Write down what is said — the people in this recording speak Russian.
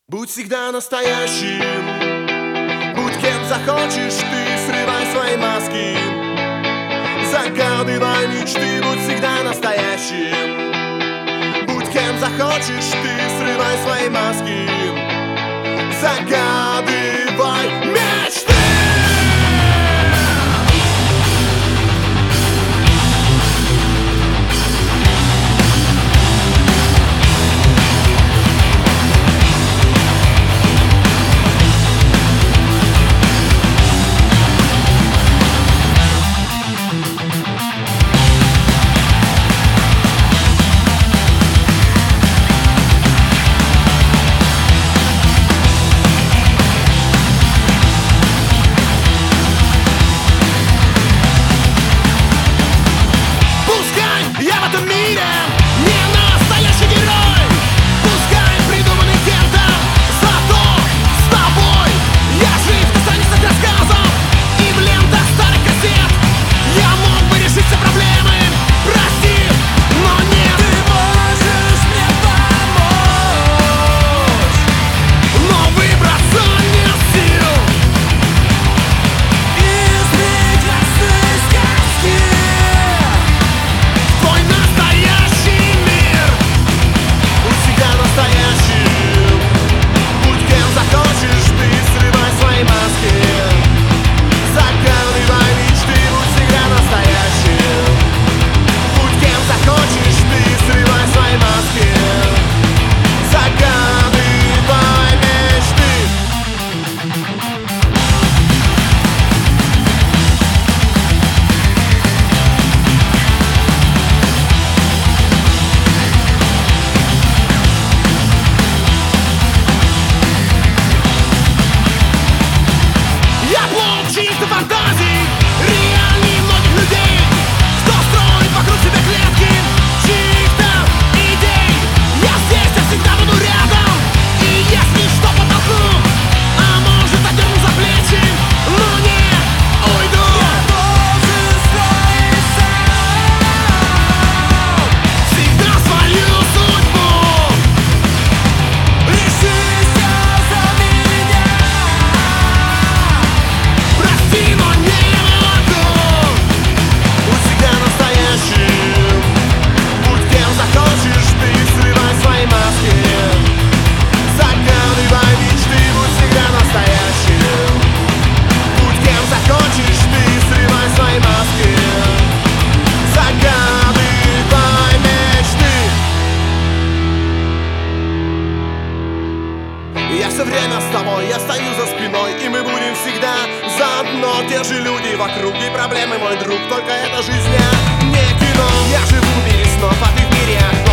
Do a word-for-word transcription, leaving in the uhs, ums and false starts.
Будь всегда настоящим, будь кем захочешь ты, срывай свои маски, загадывай мечты, будь всегда настоящим. Будь кем захочешь ты, срывай свои маски, загадывай мечты. Я все время с тобой, я стою за спиной, и мы будем всегда заодно. Те же люди вокруг и проблемы, мой друг, только эта жизнь не кино. Я живу в мире снов, а ты в мире